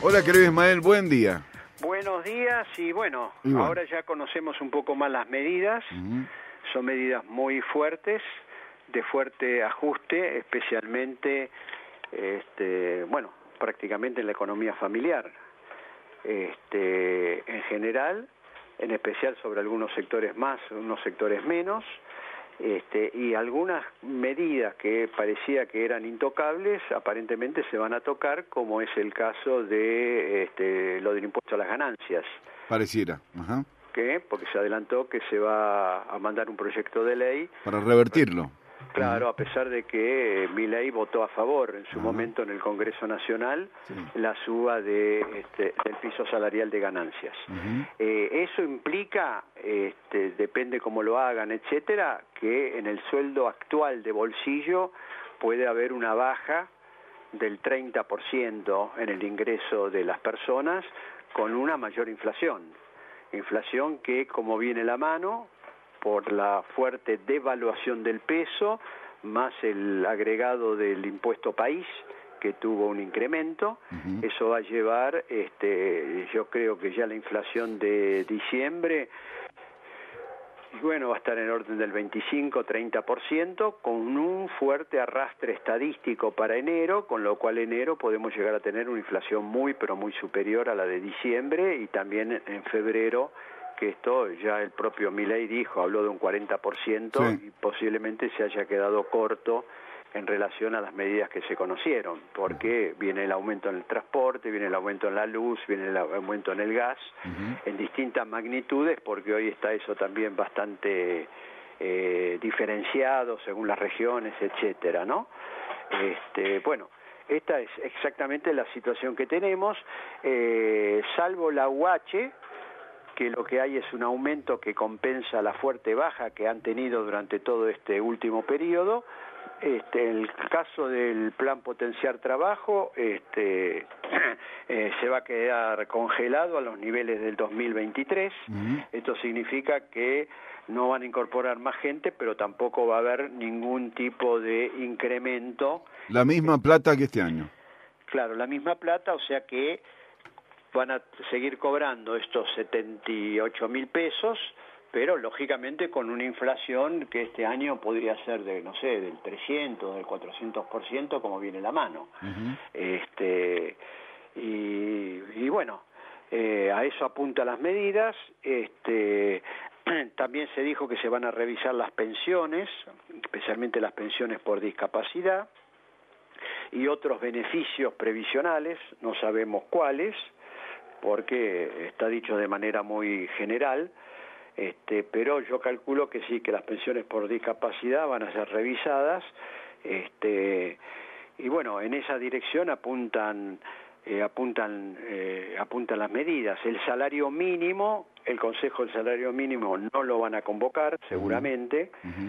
Hola, querido Ismael, buen día. Buenos días y bueno, ahora ya conocemos un poco más las medidas. Son medidas muy fuertes, de fuerte ajuste, especialmente, prácticamente en la economía familiar. En general, en especial sobre algunos sectores más, unos sectores menos. Y algunas medidas que parecía que eran intocables aparentemente se van a tocar, como es el caso de lo del impuesto a las ganancias. Pareciera. Ajá. ¿Qué? Porque se adelantó que se va a mandar un proyecto de ley para revertirlo. Claro, a pesar de que Milei votó a favor en su momento en el Congreso Nacional la suba del piso salarial de ganancias. Eso implica, depende cómo lo hagan, etcétera, que en el sueldo actual de bolsillo puede haber una baja del 30% en el ingreso de las personas con una mayor inflación. Inflación que, como viene la mano, por la fuerte devaluación del peso, más el agregado del impuesto país, que tuvo un incremento, eso va a llevar, yo creo que ya la inflación de diciembre, va a estar en orden del 25-30%, con un fuerte arrastre estadístico para enero, con lo cual enero podemos llegar a tener una inflación muy, pero muy superior a la de diciembre, y también en febrero, que esto ya el propio Milei dijo, habló de un 40%, y posiblemente se haya quedado corto en relación a las medidas que se conocieron, porque viene el aumento en el transporte, viene el aumento en la luz, viene el aumento en el gas, en distintas magnitudes, porque hoy está eso también bastante diferenciado según las regiones, etcétera, ¿no? Esta es exactamente la situación que tenemos, salvo la UH, que lo que hay es un aumento que compensa la fuerte baja que han tenido durante todo este último periodo. El caso del plan potenciar trabajo se va a quedar congelado a los niveles del 2023. Esto significa que no van a incorporar más gente, pero tampoco va a haber ningún tipo de incremento. La misma plata que este año. Claro, la misma plata, o sea que van a seguir cobrando estos 78.000 pesos, pero lógicamente con una inflación que este año podría ser de, no sé, del 300, del 400%, como viene la mano. A eso apuntan las medidas. También se dijo que se van a revisar las pensiones, especialmente las pensiones por discapacidad, y otros beneficios previsionales, no sabemos cuáles, porque está dicho de manera muy general, pero yo calculo que sí, que las pensiones por discapacidad van a ser revisadas, en esa dirección apuntan las medidas. El salario mínimo, el Consejo del Salario Mínimo no lo van a convocar seguramente,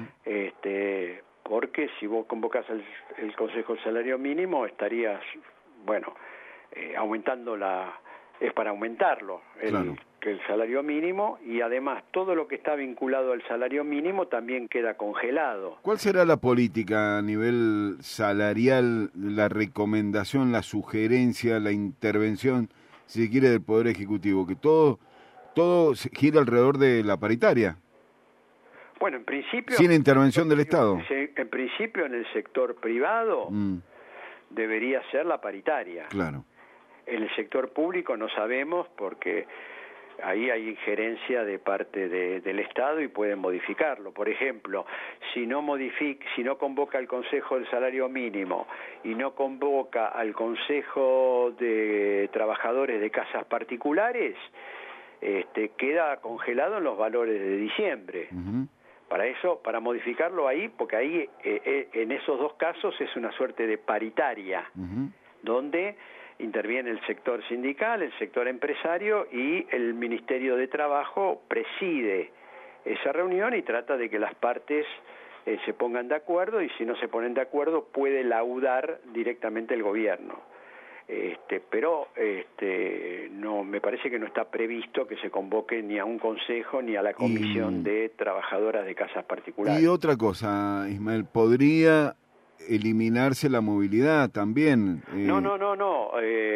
porque si vos convocás el Consejo del Salario Mínimo estarías, aumentando es para aumentarlo, el salario mínimo, y además todo lo que está vinculado al salario mínimo también queda congelado. ¿Cuál será la política a nivel salarial, la recomendación, la sugerencia, la intervención, si se quiere, del Poder Ejecutivo? Que todo gira alrededor de la paritaria. Bueno, en principio... Sin intervención del Estado. En principio, en el sector privado debería ser la paritaria. Claro. En el sector público no sabemos, porque ahí hay injerencia de parte del Estado y pueden modificarlo. Por ejemplo, si no convoca al Consejo del Salario Mínimo y no convoca al Consejo de Trabajadores de Casas Particulares, queda congelado en los valores de diciembre. Para modificarlo ahí, porque ahí en esos dos casos es una suerte de paritaria, donde interviene el sector sindical, el sector empresario, y el Ministerio de Trabajo preside esa reunión y trata de que las partes se pongan de acuerdo, y si no se ponen de acuerdo puede laudar directamente el gobierno. Pero no, me parece que no está previsto que se convoque ni a un consejo ni a la comisión de trabajadoras de casas particulares. Y otra cosa, Ismael, ¿podría eliminarse la movilidad también? No.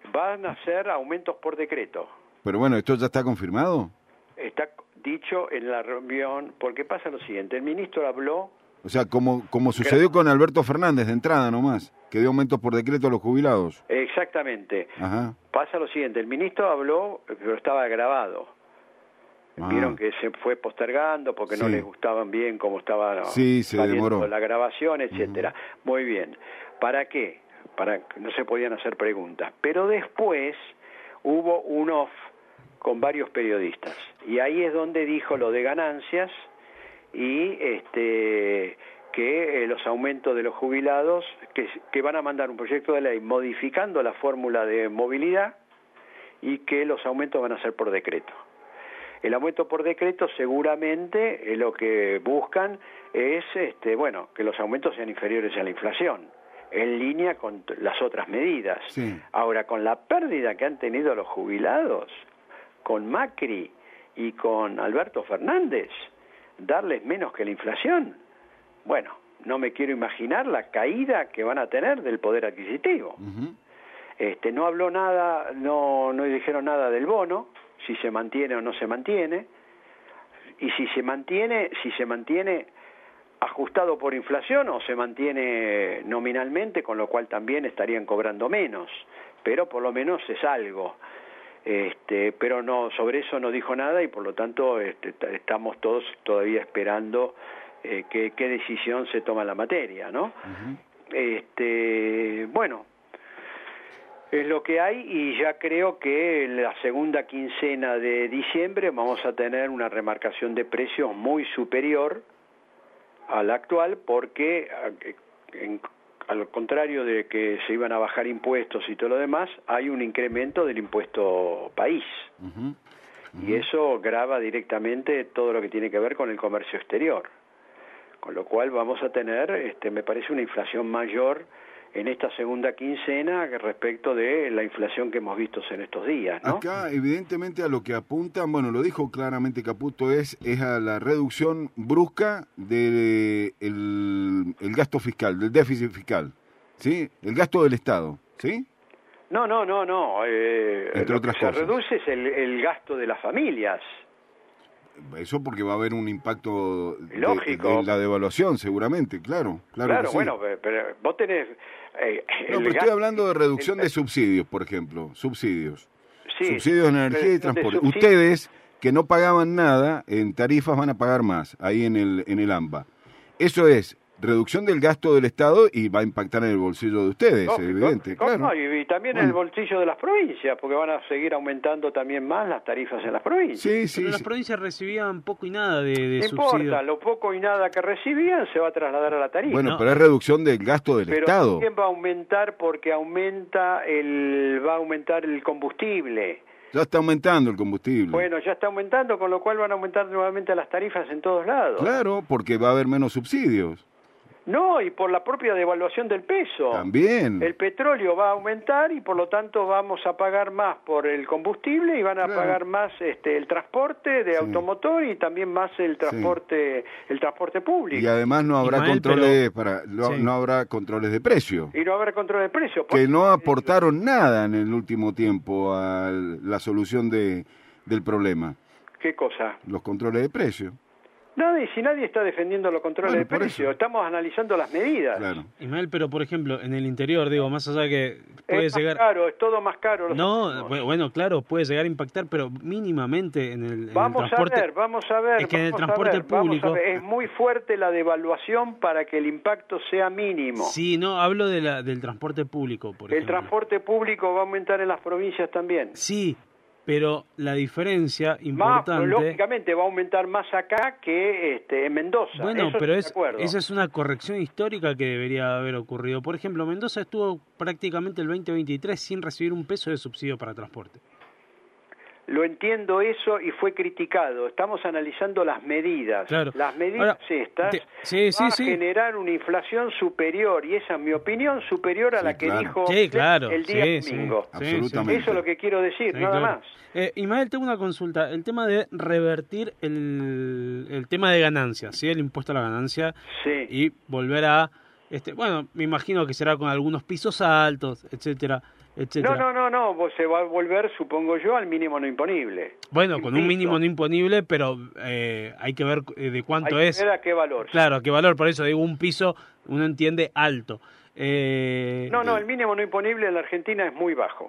van a ser aumentos por decreto. Pero bueno, ¿esto ya está confirmado? Está dicho en la reunión, porque pasa lo siguiente, el ministro habló... O sea, como sucedió con Alberto Fernández de entrada nomás, que dio aumentos por decreto a los jubilados. Exactamente. Ajá. Pasa lo siguiente, el ministro habló, pero estaba grabado. Vieron que se fue postergando porque no les gustaban bien cómo estaba se demoró la grabación, etcétera. Muy bien. ¿Para qué? Para que no se podían hacer preguntas. Pero después hubo un off con varios periodistas. Y ahí es donde dijo lo de ganancias y que los aumentos de los jubilados, que van a mandar un proyecto de ley modificando la fórmula de movilidad y que los aumentos van a ser por decreto. El aumento por decreto seguramente lo que buscan es que los aumentos sean inferiores a la inflación, en línea con las otras medidas. Sí. Ahora, con la pérdida que han tenido los jubilados, con Macri y con Alberto Fernández, darles menos que la inflación, bueno, no me quiero imaginar la caída que van a tener del poder adquisitivo. No habló nada, no dijeron nada del bono, si se mantiene o no se mantiene, y si se mantiene ajustado por inflación o se mantiene nominalmente, con lo cual también estarían cobrando menos, pero por lo menos es algo. Pero no, sobre eso no dijo nada y por lo tanto estamos todos todavía esperando qué decisión se toma en la materia, ¿no? Bueno, es lo que hay y ya creo que en la segunda quincena de diciembre vamos a tener una remarcación de precios muy superior a la actual porque al contrario de que se iban a bajar impuestos y todo lo demás, hay un incremento del impuesto país. Y eso grava directamente todo lo que tiene que ver con el comercio exterior. Con lo cual vamos a tener, me parece, una inflación mayor en esta segunda quincena respecto de la inflación que hemos visto en estos días, ¿no? Acá, evidentemente, a lo que apuntan, bueno, lo dijo claramente Caputo, es a la reducción brusca del el gasto fiscal, del déficit fiscal, ¿sí? El gasto del Estado, ¿sí? No. Entre Lo otras que se cosas. reduce es el gasto de las familias. Eso porque va a haber un impacto Lógico. de la devaluación, seguramente, claro que sí. Bueno, pero vos tenés... pero estoy hablando de reducción de subsidios, por ejemplo, subsidios. Sí, Subsidios de energía y transporte. subsidios. Ustedes, que no pagaban nada, en tarifas van a pagar más, ahí en el AMBA. Eso es reducción del gasto del Estado y va a impactar en el bolsillo de ustedes, Lógico, evidente, claro. No, y también en el bolsillo de las provincias, porque van a seguir aumentando también más las tarifas en las provincias. Pero las provincias recibían poco y nada de No subsidio. importa, lo poco y nada que recibían se va a trasladar a la tarifa. Bueno, pero es reducción del gasto del Estado. Pero también va a aumentar porque va a aumentar el combustible. Ya está aumentando el combustible. Bueno, ya está aumentando, con lo cual van a aumentar nuevamente las tarifas en todos lados. Claro, porque va a haber menos subsidios. No, y por la propia devaluación del peso. También. El petróleo va a aumentar y por lo tanto vamos a pagar más por el combustible y van a pagar más el transporte de automotor y también más el transporte público. Y además no habrá no habrá controles de precio. Y no habrá control de precio. Que no aportaron nada en el último tiempo a la solución del problema. ¿Qué cosa? Los controles de precio. Si nadie está defendiendo los controles de precio, estamos analizando las medidas. Claro. Ismael, pero por ejemplo, en el interior, digo, más allá de que puede es llegar... más caro, es todo más caro. Bueno, claro, puede llegar a impactar, pero mínimamente en el transporte... Vamos a ver. Es que en el transporte público... Es muy fuerte la devaluación para que el impacto sea mínimo. Sí, no, hablo del transporte público, por ejemplo. El transporte público va a aumentar en las provincias también. Sí, pero la diferencia importante... Lógicamente va a aumentar más acá que en Mendoza. Bueno, eso pero esa es una corrección histórica que debería haber ocurrido. Por ejemplo, Mendoza estuvo prácticamente el 2023 sin recibir un peso de subsidio para transporte. Lo entiendo eso y fue criticado. Estamos analizando las medidas. Claro. Las medidas van a generar una inflación superior, y esa es mi opinión, superior a la que dijo el día domingo. Absolutamente. Eso es lo que quiero decir, nada más. Ismael, tengo una consulta. El tema de revertir el tema de ganancias, ¿sí? El impuesto a la ganancia y volver a... me imagino que será con algunos pisos altos, etcétera. etcétera. No, vos se va a volver, supongo yo, al mínimo no imponible. Bueno, con un mínimo no imponible, pero hay que ver de cuánto es. Hay que ver a qué valor. Claro, a qué valor, por eso digo, un piso, uno entiende alto. No, el mínimo no imponible en la Argentina es muy bajo.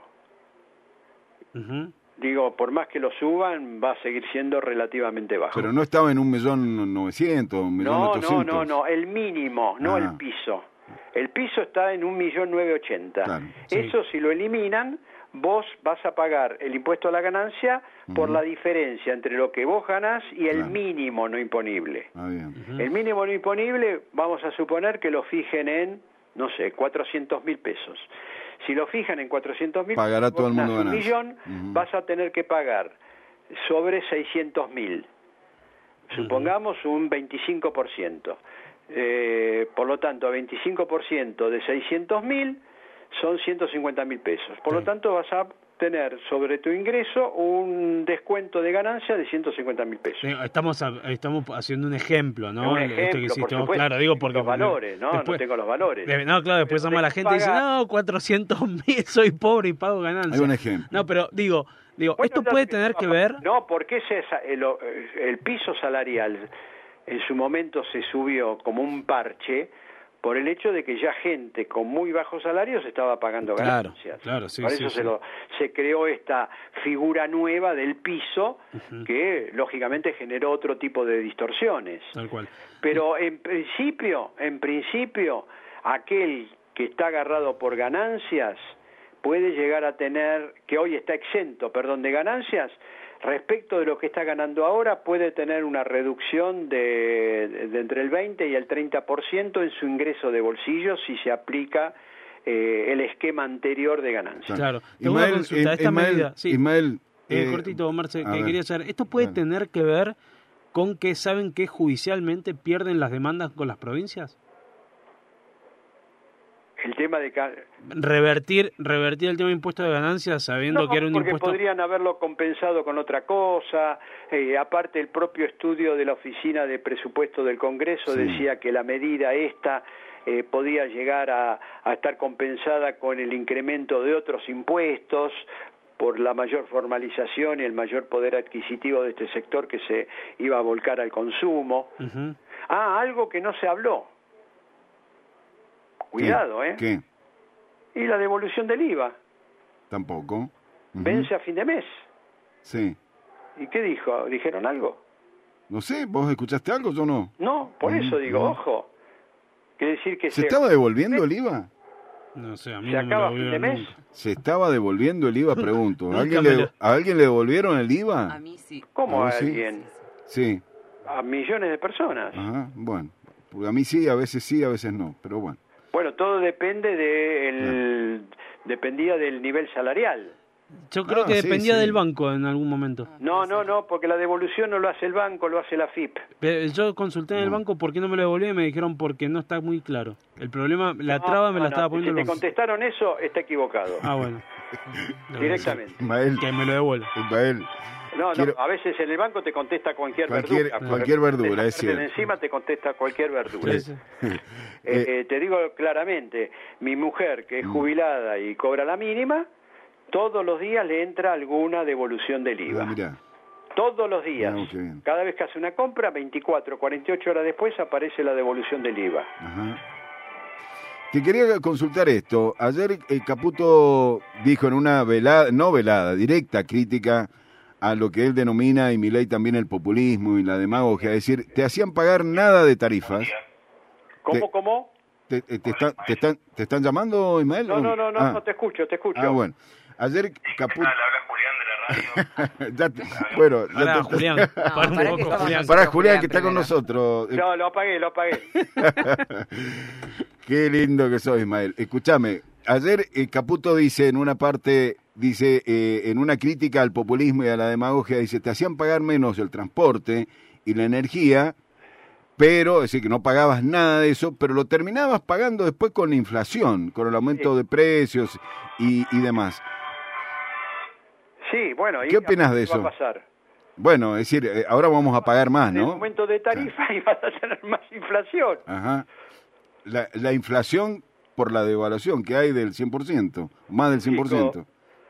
Digo, por más que lo suban, va a seguir siendo relativamente bajo. Pero no estaba en 1.900.000, 1.800.000. No, el mínimo, no el piso. El piso está en 1.980.000. Claro, Eso si lo eliminan, vos vas a pagar el impuesto a la ganancia por la diferencia entre lo que vos ganás y el mínimo no imponible. Bien. El mínimo no imponible, vamos a suponer que lo fijen en, no sé, 400.000 pesos. Si lo fijan en 400.000, pagará todo el mundo un millón, vas a tener que pagar sobre 600.000. Supongamos un 25%. Por lo tanto, a 25% de 600.000 son 150.000 pesos. Por lo tanto, vas a tener sobre tu ingreso un descuento de ganancia de 150.000 pesos. Estamos haciendo un ejemplo, ¿no? Un ejemplo, por supuesto, claro, digo porque los valores, ¿no? Después, no tengo los valores. No, claro, después llama la gente y dice, no, 400.000, soy pobre y pago ganancia. Hay un ejemplo. No, pero digo, bueno, esto puede tener que ver... No, porque el piso salarial en su momento se subió como un parche por el hecho de que ya gente con muy bajos salarios estaba pagando ganancias. Claro, sí. Por eso se creó esta figura nueva del piso que lógicamente generó otro tipo de distorsiones. Tal cual. Pero en principio, aquel que está agarrado por ganancias puede llegar a tener, que hoy está exento, de ganancias, respecto de lo que está ganando ahora, puede tener una reducción de entre el 20 y el 30% en su ingreso de bolsillo si se aplica el esquema anterior de ganancias. Claro. Tengo una consulta. Esta medida, Ismael, cortito, Marce, que quería hacer. ¿Esto puede tener que ver con que saben que judicialmente pierden las demandas con las provincias? El tema de revertir el tema de impuesto de ganancias sabiendo que era un porque impuesto... podrían haberlo compensado con otra cosa. Aparte, el propio estudio de la Oficina de Presupuesto del Congreso decía que la medida esta podía llegar a estar compensada con el incremento de otros impuestos por la mayor formalización y el mayor poder adquisitivo de este sector que se iba a volcar al consumo. Algo que no se habló. Cuidado, ¿Qué? Y la devolución del IVA. Tampoco. Vence a fin de mes. Sí. ¿Y qué dijo? ¿Dijeron algo? No sé, ¿vos escuchaste algo? Yo no. No, por eso digo, ojo. Quiere decir que ¿Se estaba devolviendo el IVA? No sé, a mí ¿Se no me acaba lo fin de mes? nunca. ¿Se estaba devolviendo el IVA? Pregunto. ¿A alguien le devolvieron el IVA? A mí sí. ¿Cómo a ¿A vos sí? alguien? Sí. A millones de personas. Ajá, bueno. Porque a mí sí, a veces no, pero bueno. Bueno, todo depende dependía del nivel salarial. Yo creo que dependía del banco en algún momento. No, porque la devolución no lo hace el banco, lo hace la FIP. Yo consulté en el banco por qué no me lo devolvían y me dijeron porque no está muy claro. El problema, la traba me la estaba poniendo el Si te banco. contestaron eso, está equivocado. Bueno. Directamente. Ismael, Que me lo devuelva. Ismael, No, a veces en el banco te contesta cualquier verdura. Cualquier verdura, es cierto. Encima te contesta cualquier verdura. Sí. Te digo claramente, mi mujer que es jubilada y cobra la mínima, todos los días le entra alguna devolución del IVA. Mirá. Todos los días. Qué bien. Cada vez que hace una compra, 24, 48 horas después aparece la devolución del IVA. Ajá. Te quería consultar esto. Ayer Caputo dijo en una directa crítica a lo que él denomina, y Milei también, el populismo y la demagogia, es decir, te hacían pagar nada de tarifas. ¿Cómo? ¿Te están llamando, Ismael? No, te escucho. Bueno. Ayer Caputo... Julián. Para Julián, que está con nosotros. No, lo apagué. Qué lindo que sos, Ismael. Escúchame, ayer Caputo dice en una parte, en una crítica al populismo y a la demagogia, dice, te hacían pagar menos el transporte y la energía, pero, es decir, que no pagabas nada de eso, pero lo terminabas pagando después con la inflación, con el aumento de precios y demás. Sí, bueno. ¿Qué opinas de eso? ¿Qué va a pasar? Bueno, es decir, ahora vamos a pagar más, ¿no? En el aumento de tarifa y vas a tener más inflación. Ajá. La inflación por la devaluación que hay del 100%, más del 100%.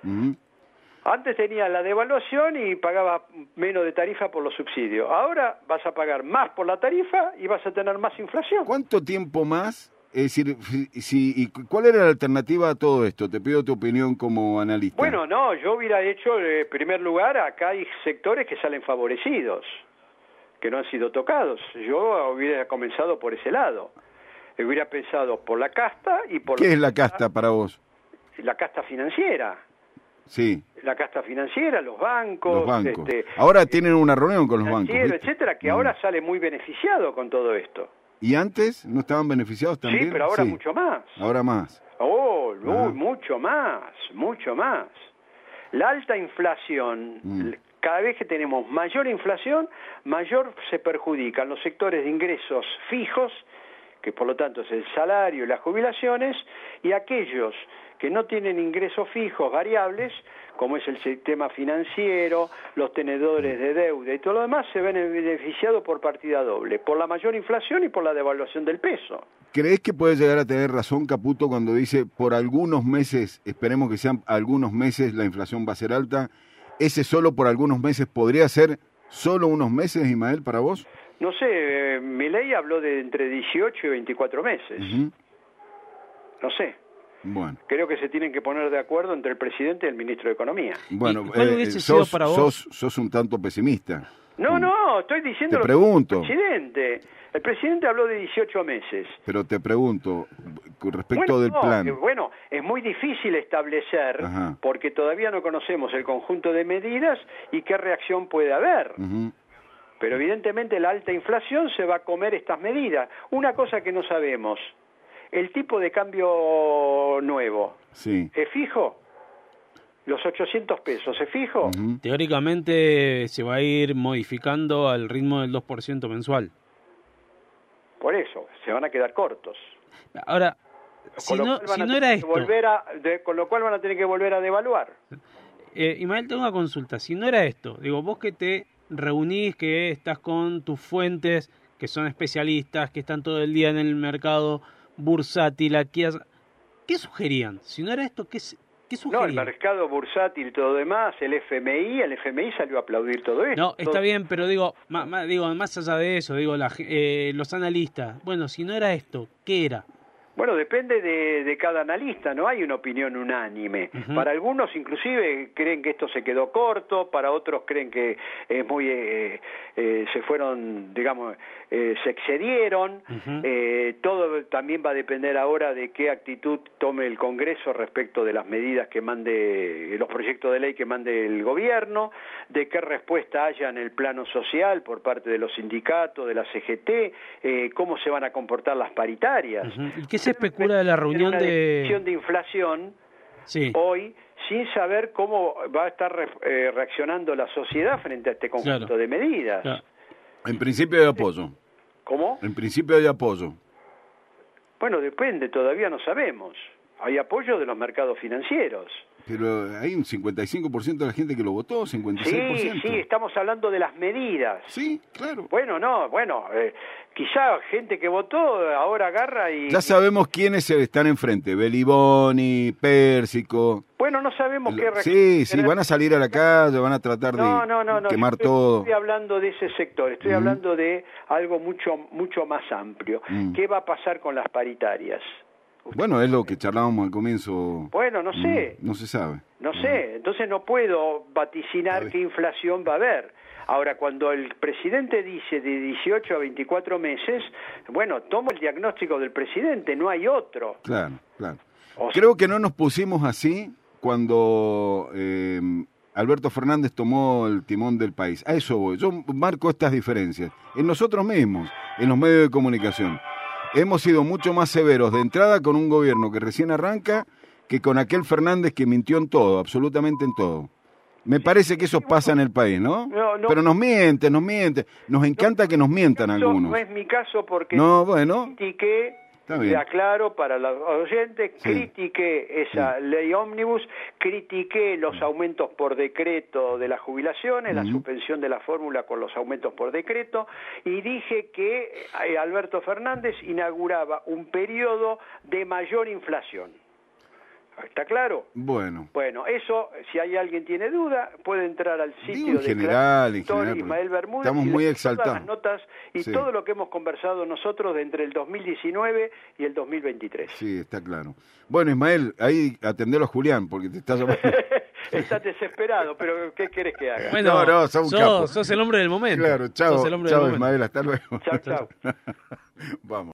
Antes tenías la devaluación y pagabas menos de tarifa por los subsidios. Ahora vas a pagar más por la tarifa y vas a tener más inflación. ¿Cuánto tiempo más? Es decir, ¿y cuál era la alternativa a todo esto? Te pido tu opinión como analista. Bueno, no, yo hubiera hecho, en primer lugar, acá hay sectores que salen favorecidos, que no han sido tocados. Yo hubiera comenzado por ese lado. Hubiera pensado por la casta y por... ¿Qué es la casta para vos? La casta financiera. Sí. La casta financiera, los bancos. Los bancos. Ahora tienen una reunión con los bancos, ¿viste? Etcétera, que ahora sale muy beneficiado con todo esto. ¿Y antes no estaban beneficiados también? Sí, pero ahora mucho más. Ahora más. Oh, mucho más, mucho más. La alta inflación, cada vez que tenemos mayor inflación, mayor se perjudican los sectores de ingresos fijos, que por lo tanto es el salario y las jubilaciones, y aquellos que no tienen ingresos fijos variables, como es el sistema financiero, los tenedores de deuda y todo lo demás, se ven beneficiados por partida doble, por la mayor inflación y por la devaluación del peso. ¿Crees que puede llegar a tener razón Caputo cuando dice por algunos meses, esperemos que sean algunos meses, la inflación va a ser alta? ¿Ese solo por algunos meses podría ser solo unos meses, Ismael, para vos? No sé, Milei habló de entre 18 y 24 meses. No sé. Bueno. Creo que se tienen que poner de acuerdo entre el presidente y el ministro de Economía. Bueno, sos un tanto pesimista. No, estoy diciendo te pregunto. El presidente habló de 18 meses. Pero te pregunto, respecto del plan. Bueno, es muy difícil establecer, porque todavía no conocemos el conjunto de medidas y qué reacción puede haber. Pero evidentemente la alta inflación se va a comer estas medidas. Una cosa que no sabemos, el tipo de cambio nuevo, ¿es fijo? Los 800 pesos, ¿es fijo? Teóricamente se va a ir modificando al ritmo del 2% mensual. Por eso, se van a quedar cortos. Ahora, si no era esto... con lo cual van a tener que volver a devaluar. Ismael, tengo una consulta. Si no era esto, digo, vos que te reunís, que estás con tus fuentes, que son especialistas, que están todo el día en el mercado bursátil, ¿qué sugerían? Si no era esto, ¿qué sugerían? No, el mercado bursátil y todo lo demás, el FMI salió a aplaudir todo esto. No, está bien, pero digo, más allá de eso, digo, los analistas, bueno, si no era esto, ¿qué era? Bueno, depende de cada analista, no hay una opinión unánime. Para algunos inclusive creen que esto se quedó corto, para otros creen que es muy se fueron, digamos, se excedieron. Todo también va a depender ahora de qué actitud tome el Congreso respecto de las medidas que mande, los proyectos de ley que mande el gobierno, de qué respuesta haya en el plano social por parte de los sindicatos, de la CGT, cómo se van a comportar las paritarias. ¿Y qué se especula de la reunión de inflación hoy sin saber cómo va a estar reaccionando la sociedad frente a este conjunto de medidas? En principio hay apoyo. ¿Cómo? En principio hay apoyo. Bueno, depende, todavía no sabemos. Hay apoyo de los mercados financieros. Pero hay un 55% de la gente que lo votó, 56%. Sí, estamos hablando de las medidas. Sí, claro. Quizá gente que votó ahora agarra y... Ya sabemos quiénes están enfrente, Beliboni, Pérsico... Bueno, no sabemos qué... Sí, van a salir a la calle, van a tratar de quemar todo. Estoy hablando de ese sector, estoy hablando de algo mucho más amplio. ¿Qué va a pasar con las paritarias? Bueno, es lo que charlábamos al comienzo. Bueno, no sé. No se sabe. No sé, entonces no puedo vaticinar qué inflación va a haber. Ahora, cuando el presidente dice de 18 a 24 meses, bueno, tomo el diagnóstico del presidente, no hay otro. Claro. Creo que no nos pusimos así cuando Alberto Fernández tomó el timón del país. A eso voy. Yo marco estas diferencias. En nosotros mismos, en los medios de comunicación. Hemos sido mucho más severos de entrada con un gobierno que recién arranca que con aquel Fernández que mintió en todo, absolutamente en todo. Me parece que eso pasa en el país, ¿no? Pero nos mienten. Nos encanta que nos mientan algunos. No es mi caso porque critiqué Está bien. Aclaro para los oyentes, Sí. critiqué esa ley ómnibus, critiqué los aumentos por decreto de las jubilaciones, la suspensión de la fórmula con los aumentos por decreto, y dije que Alberto Fernández inauguraba un periodo de mayor inflación. ¿Está claro? Bueno. Bueno, eso, si hay alguien tiene duda, puede entrar al Digo, sitio en de general, Ismael Bermúdez. estamos y muy leer exaltados. todas las notas y Sí. todo lo que hemos conversado nosotros de entre el 2019 y el 2023. Sí, está claro. Bueno, Ismael, ahí atendelo a Julián, porque te está llamando. Estás desesperado, pero ¿qué querés que haga? Bueno, No, sos un capo. sos el hombre del momento. Claro, chao, Sos el hombre del momento. Ismael, hasta luego. Chao, chao. Vamos.